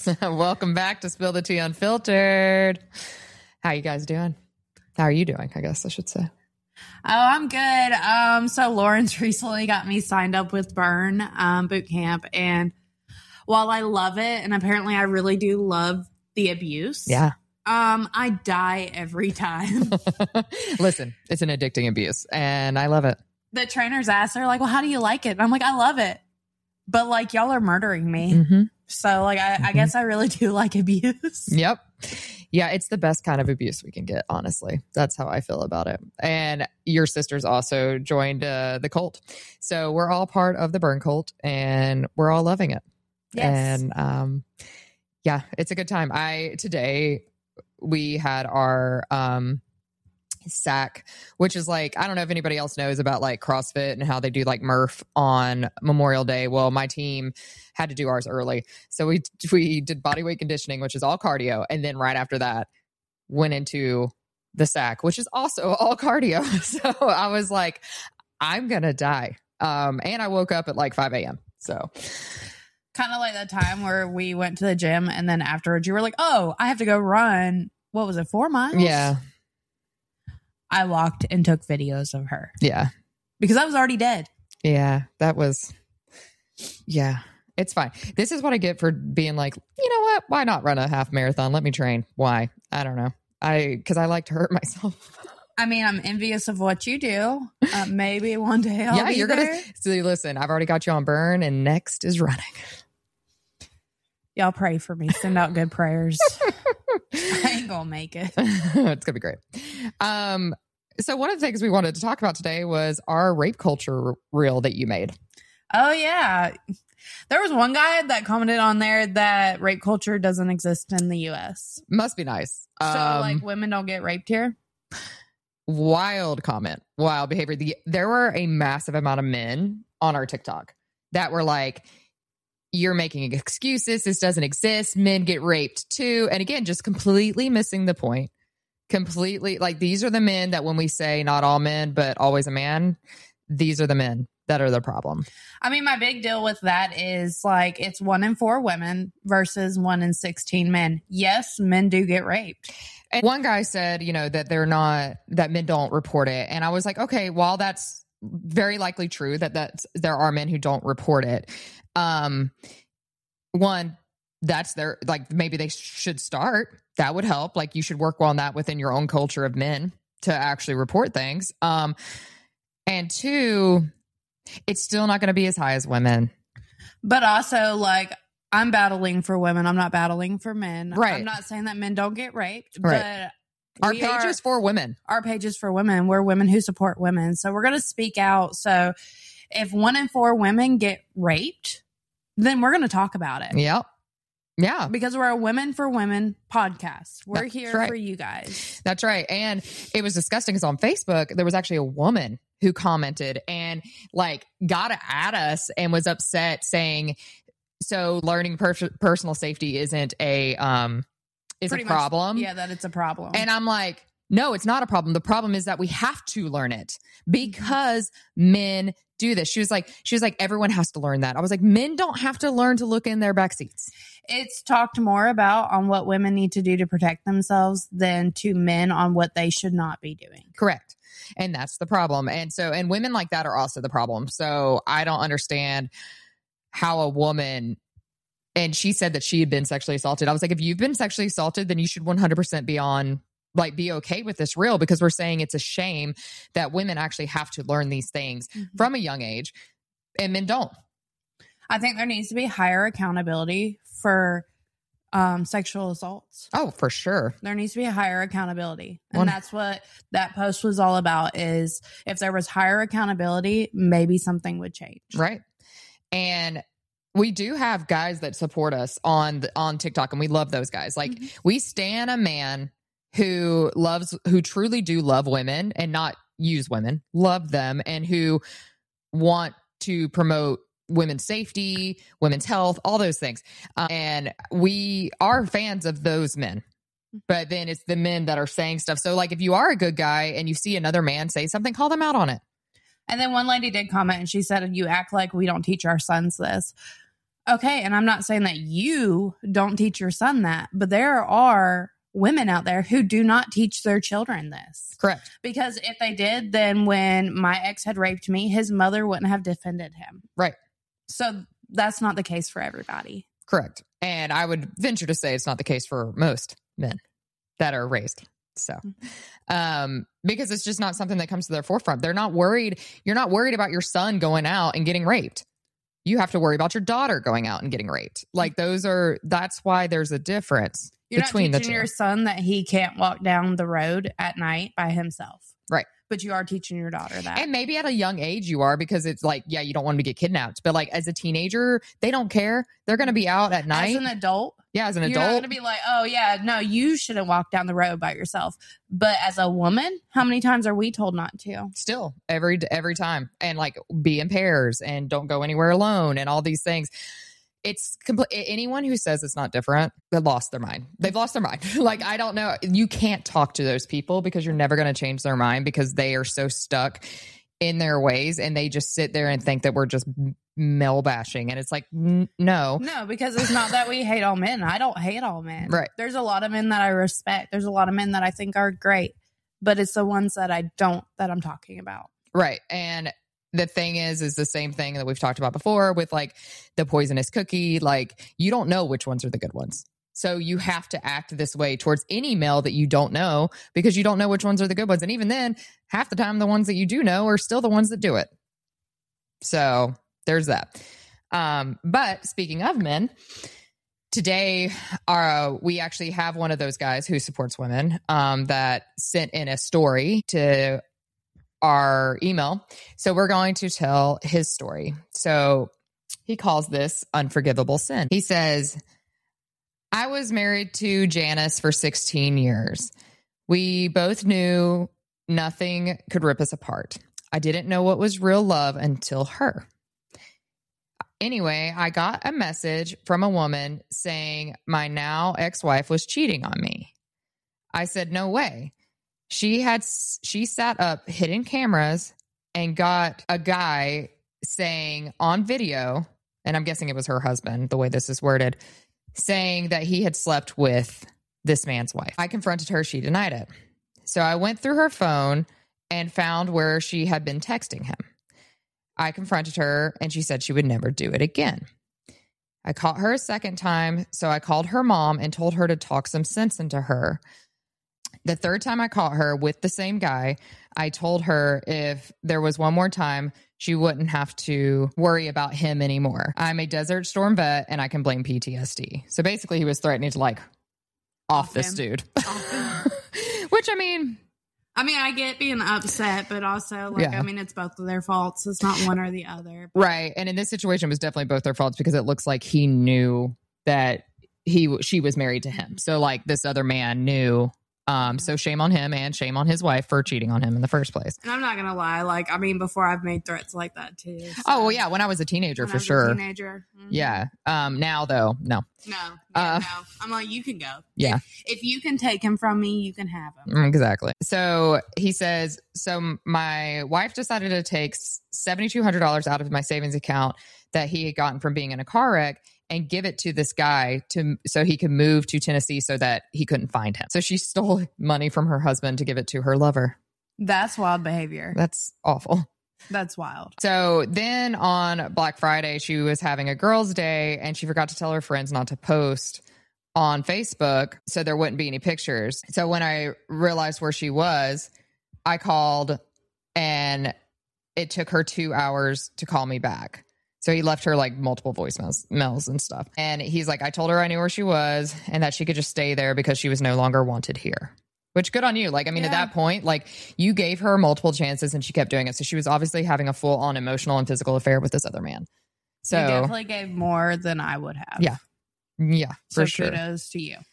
Welcome back to Spill the Tea Unfiltered. How you guys doing? How are you doing, I guess I should say. Oh, I'm good. So Lawrence recently got me signed up with Burn boot camp. And while I love it, and apparently I really do love the abuse. Yeah. I die every time. Listen, it's an addicting abuse and I love it. The trainers ask, they're like, well, how do you like it? And I'm like, I love it. But like, y'all are murdering me. Mm-hmm. So like, I guess I really do like abuse. Yep. Yeah, it's the best kind of abuse we can get, honestly. That's how I feel about it. And your sisters also joined the cult. So we're all part of the Burn cult and we're all loving it. Yes. And yeah, it's a good time. Today we had our SAC, which is like, I don't know if anybody else knows about like CrossFit and how they do like Murph on Memorial Day. Well, my team had to do ours early. So we did body weight conditioning, which is all cardio. And then right after that went into the SAC, which is also all cardio. So I was like, I'm going to die. And I woke up at like 5 a.m. So kind of like that time where we went to the gym and then afterwards you were like, oh, I have to go run. What was it? 4 miles? Yeah. I walked and took videos of her. Yeah. Because I was already dead. Yeah. Yeah. It's fine. This is what I get for being like, you know what? Why not run a half marathon? Let me train. Why? I don't know. Because I like to hurt myself. I mean, I'm envious of what you do. Maybe one day I'll be there. So listen, I've already got you on Burn and next is running. Y'all pray for me. Send out good prayers. I ain't gonna make it. It's gonna be great. So one of the things we wanted to talk about today was our rape culture reel that you made. Oh yeah. There was one guy that commented on there that rape culture doesn't exist in the US. Must be nice. So like women don't get raped here? Wild comment. Wild behavior. There were a massive amount of men on our TikTok that were like, you're making excuses. This doesn't exist. Men get raped too. And again, just completely missing the point. Completely. Like, these are the men that when we say not all men, but always a man, these are the men that are the problem. I mean, my big deal with that is like, it's 1 in 4 women versus 1 in 16 men. Yes, men do get raped. And one guy said, that men don't report it. And I was like, okay, while that's very likely true that there are men who don't report it. One, that's their, like, maybe they should start. That would help. Like, you should work on that within your own culture of men to actually report things. And 2, it's still not going to be as high as women. But also, like, I'm battling for women. I'm not battling for men. Right. I'm not saying that men don't get raped, right. But our page is for women. Our page is for women. We're women who support women. So we're going to speak out. So if 1 in 4 women get raped, then we're going to talk about it. Yep. Yeah. Because we're a Women for Women podcast. We're here right. for you guys. That's right. And it was disgusting because on Facebook, there was actually a woman who commented and like got at us and was upset saying, so learning personal safety isn't a problem. Yeah, that it's a problem. And I'm like, no, it's not a problem. The problem is that we have to learn it because men do this. She was like, everyone has to learn that. I was like, men don't have to learn to look in their back seats. It's talked more about on what women need to do to protect themselves than to men on what they should not be doing. Correct. And that's the problem. And women like that are also the problem. So I don't understand how a woman, and she said that she had been sexually assaulted. I was like, if you've been sexually assaulted, then you should 100% be okay with this reel, because we're saying it's a shame that women actually have to learn these things from a young age and men don't. I think there needs to be higher accountability for sexual assaults. Oh, for sure. There needs to be a higher accountability. And that's what that post was all about, is if there was higher accountability, maybe something would change. Right. And we do have guys that support us on TikTok, and we love those guys. Like, we stan a man who truly do love women and not use women, love them, and who want to promote women's safety, women's health, all those things. And we are fans of those men. But then it's the men that are saying stuff. So like, if you are a good guy and you see another man say something, call them out on it. And then one lady did comment and she said, you act like we don't teach our sons this. Okay, and I'm not saying that you don't teach your son that, but there are women out there who do not teach their children this. Correct. Because if they did, then when my ex had raped me, his mother wouldn't have defended him. Right. So that's not the case for everybody. Correct. And I would venture to say it's not the case for most men that are raised. So, because it's just not something that comes to their forefront. They're not worried. You're not worried about your son going out and getting raped. You have to worry about your daughter going out and getting raped. Like that's why there's a difference between the two. You're not teaching your son that he can't walk down the road at night by himself. Right. But you are teaching your daughter that. And maybe at a young age you are, because it's like, yeah, you don't want him to get kidnapped. But like as a teenager, they don't care. They're going to be out at night. As an adult? Yeah, as an You're adult. not going to be like, oh, yeah, no, you shouldn't walk down the road by yourself. But as a woman, how many times are we told not to? Still, every time. And like be in pairs and don't go anywhere alone and all these things. It's anyone who says it's not different, they lost their mind. They've lost their mind. Like, I don't know. You can't talk to those people because you're never going to change their mind, because they are so stuck in their ways and they just sit there and think that we're just male bashing. And it's like, no. No, because it's not that we hate all men. I don't hate all men. Right. There's a lot of men that I respect. There's a lot of men that I think are great, but it's the ones that I don't, that I'm talking about. Right. And the thing is the same thing that we've talked about before with like the poisonous cookie. Like, you don't know which ones are the good ones. So you have to act this way towards any male that you don't know, because you don't know which ones are the good ones. And even then, half the time, the ones that you do know are still the ones that do it. So there's that. But speaking of men, today, we actually have one of those guys who supports women that sent in a story to our email. So we're going to tell his story. So he calls this unforgivable sin. He says, I was married to Janice for 16 years. We both knew nothing could rip us apart. I didn't know what was real love until her. Anyway, I got a message from a woman saying my now ex-wife was cheating on me. I said, no way. She sat up hidden cameras and got a guy saying on video, and I'm guessing it was her husband, the way this is worded, saying that he had slept with this man's wife. I confronted her. She denied it. So I went through her phone and found where she had been texting him. I confronted her and she said she would never do it again. I caught her a second time. So I called her mom and told her to talk some sense into her. The third time I caught her with the same guy, I told her if there was one more time, she wouldn't have to worry about him anymore. I'm a Desert Storm vet and I can blame PTSD. So basically he was threatening to like off this dude. Which I mean, I get being upset, but also like, Yeah. it's both of their faults. It's not one or the other. But right. And in this situation, it was definitely both their faults, because it looks like he knew that she was married to him. So like this other man knew. So shame on him and shame on his wife for cheating on him in the first place. And I'm not going to lie. Before I've made threats like that too. So. Oh, well, yeah. When I was a teenager, for sure. Mm-hmm. Yeah. Now though, no. No. No. I'm like, you can go. Yeah. If you can take him from me, you can have him. Exactly. So he says, so my wife decided to take $7,200 out of my savings account that he had gotten from being in a car wreck and give it to this guy so he could move to Tennessee so that he couldn't find him. So she stole money from her husband to give it to her lover. That's wild behavior. That's awful. That's wild. So then on Black Friday, she was having a girls' day and she forgot to tell her friends not to post on Facebook so there wouldn't be any pictures. So when I realized where she was, I called and it took her 2 hours to call me back. So he left her like multiple voicemails and stuff. And he's like, I told her I knew where she was and that she could just stay there because she was no longer wanted here. Which, good on you. Like, at that point, like, you gave her multiple chances and she kept doing it. So she was obviously having a full on emotional and physical affair with this other man. So you definitely gave more than I would have. Yeah. Yeah, for sure. Kudos to you.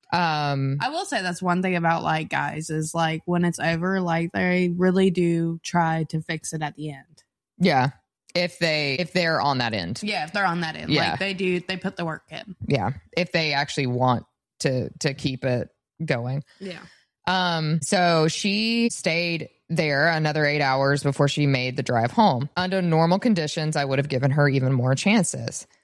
I will say that's one thing about like guys is like when it's over, like they really do try to fix it at the end. Yeah. If they're on that end. Yeah, if they're on that end. Yeah. Like they put the work in. Yeah. If they actually want to keep it going. Yeah. So she stayed there another 8 hours before she made the drive home. Under normal conditions, I would have given her even more chances.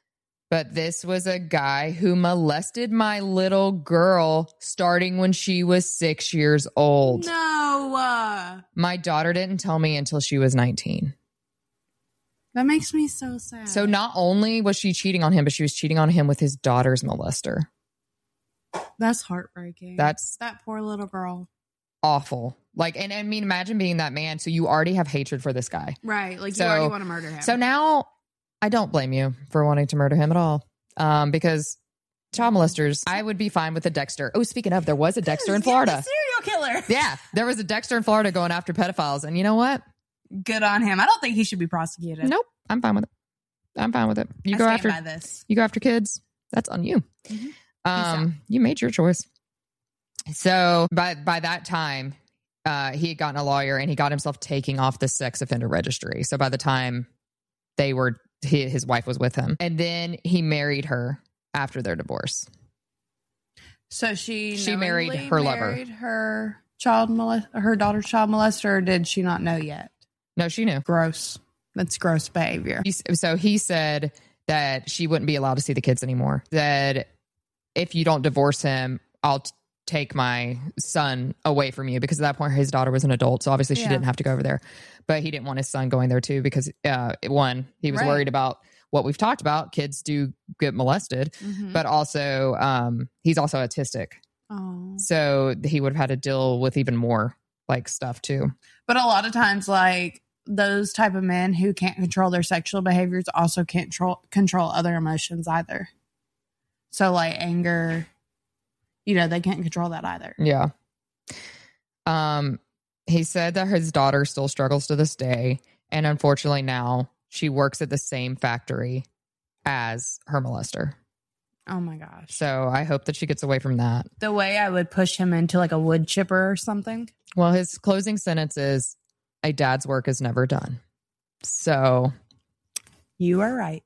But this was a guy who molested my little girl starting when she was 6 years old. No. My daughter didn't tell me until she was 19. That makes me so sad. So not only was she cheating on him, but she was cheating on him with his daughter's molester. That's heartbreaking. That's that poor little girl. Awful. Like, and I mean, imagine being that man. So you already have hatred for this guy. Right. Like, you already want to murder him. So now I don't blame you for wanting to murder him at all. Because child molesters, I would be fine with a Dexter. Oh, speaking of, there was a Dexter in Florida. Serial killer. Yeah. There was a Dexter in Florida going after pedophiles. And you know what? Good on him. I don't think he should be prosecuted. Nope. I'm fine with it. I'm fine with it. You I go stand after by this. You go after kids. That's on you. Mm-hmm. You made your choice. So by that time, he had gotten a lawyer and he got himself taking off the sex offender registry. So by the time his wife was with him, and then he married her after their divorce. So she married her lover, her daughter's child molester, or did she not know yet? No, she knew. Gross. That's gross behavior. So he said that she wouldn't be allowed to see the kids anymore. That if you don't divorce him, I'll take my son away from you, because at that point his daughter was an adult, so obviously she didn't have to go over there, but he didn't want his son going there too, because one, he was worried about what we've talked about, kids do get molested, but also he's also autistic. So he would have had to deal with even more like stuff too. But a lot of times, like, those type of men who can't control their sexual behaviors also can't control other emotions either. So like anger, they can't control that either. Yeah. He said that his daughter still struggles to this day. And unfortunately now she works at the same factory as her molester. Oh my gosh. So I hope that she gets away from that. The way I would push him into like a wood chipper or something. Well, his closing sentence is, "A dad's work is never done." So you are right.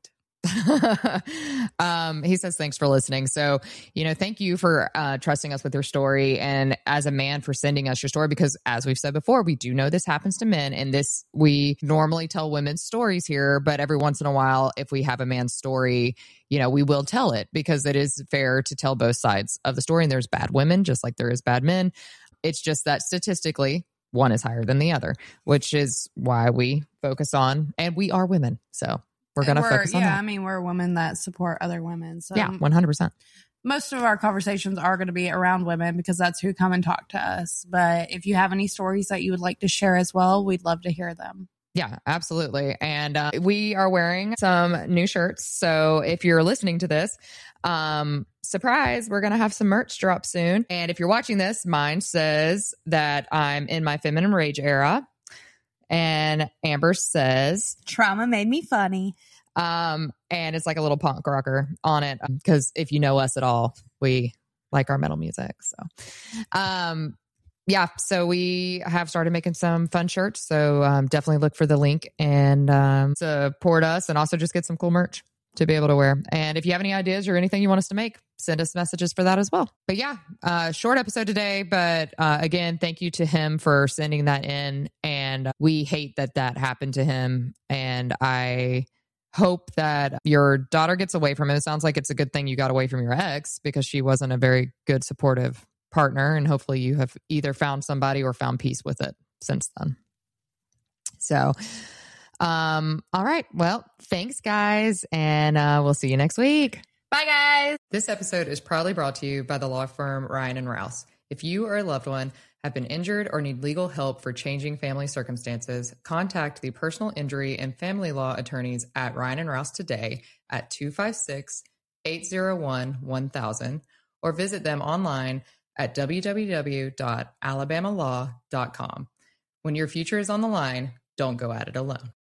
He says, thanks for listening. So, thank you for trusting us with your story, and as a man for sending us your story, because as we've said before, we do know this happens to men, and we normally tell women's stories here, but every once in a while, if we have a man's story, we will tell it, because it is fair to tell both sides of the story. And there's bad women just like there is bad men. It's just that statistically one is higher than the other, which is why we focus on, and we are women. So we're going to focus on that. Yeah, I mean, we're women that support other women. So yeah, 100%. Most of our conversations are going to be around women, because that's who come and talk to us. But if you have any stories that you would like to share as well, we'd love to hear them. Yeah, absolutely. And we are wearing some new shirts. So if you're listening to this, surprise, we're going to have some merch drop soon. And if you're watching this, mine says that I'm in my feminine rage era. And Amber says, trauma made me funny. And it's like a little punk rocker on it, because if you know us at all, we like our metal music. So, yeah, so we have started making some fun shirts. So definitely look for the link and support us, and also just get some cool merch to be able to wear. And if you have any ideas or anything you want us to make, send us messages for that as well. But yeah, short episode today. But again, thank you to him for sending that in. And we hate that happened to him. And I hope that your daughter gets away from him. It sounds like it's a good thing you got away from your ex, because she wasn't a very good supportive partner. And hopefully you have either found somebody or found peace with it since then. So, all right. Well, thanks guys. And we'll see you next week. Bye guys. This episode is proudly brought to you by the law firm Ryan and Rouse. If you or a loved one have been injured or need legal help for changing family circumstances, contact the personal injury and family law attorneys at Ryan and Rouse today at 256-801-1000, or visit them online at www.alabamalaw.com. When your future is on the line, don't go at it alone.